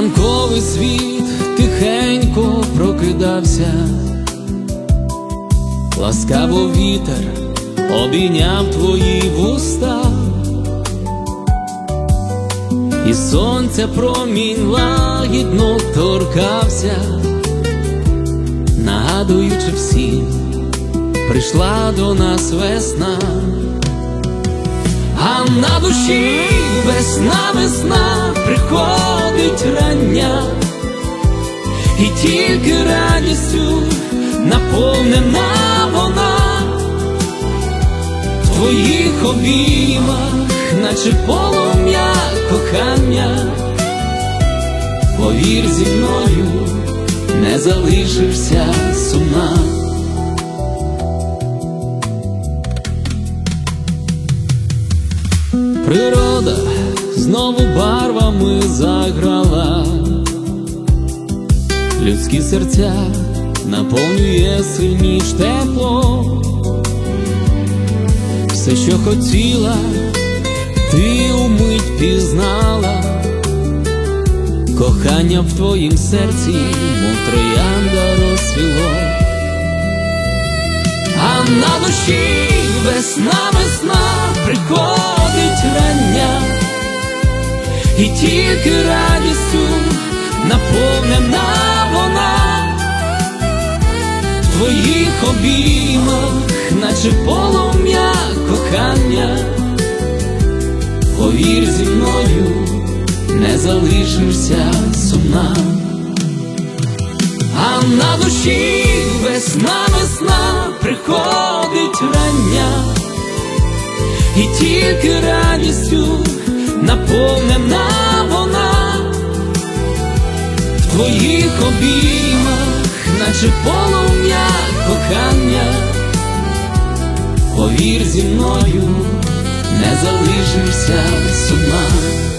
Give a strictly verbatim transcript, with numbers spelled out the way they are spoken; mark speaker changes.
Speaker 1: ранковий світ тихенько прокидався, ласкаво вітер обійняв твої вуста, і сонця промінь лагідно торкався, нагадуючи всім, прийшла до нас весна. А на душі весна, весна приходить рання, і тільки радістю наповнена вона. В твоїх обіймах, наче полум'я кохання, повір, зі мною не залишишся сумна. Природа знову барвами заграла, людські серця наповнює сильніш тепло. Все, що хотіла, ти умить пізнала, кохання в твоїм серці, мов троянда, розцвіло. А на душі весна, весна приходить рання, і тільки радістю наповнена вона. В твоїх обіймах, наче полум'я кохання, повір, зі мною не залишишся сумна. А на душі весна, весна приходить рання, і тільки радістю наповнена вона. В твоїх обіймах, наче полум'я кохання, повір, зі мною не залишишся сумна.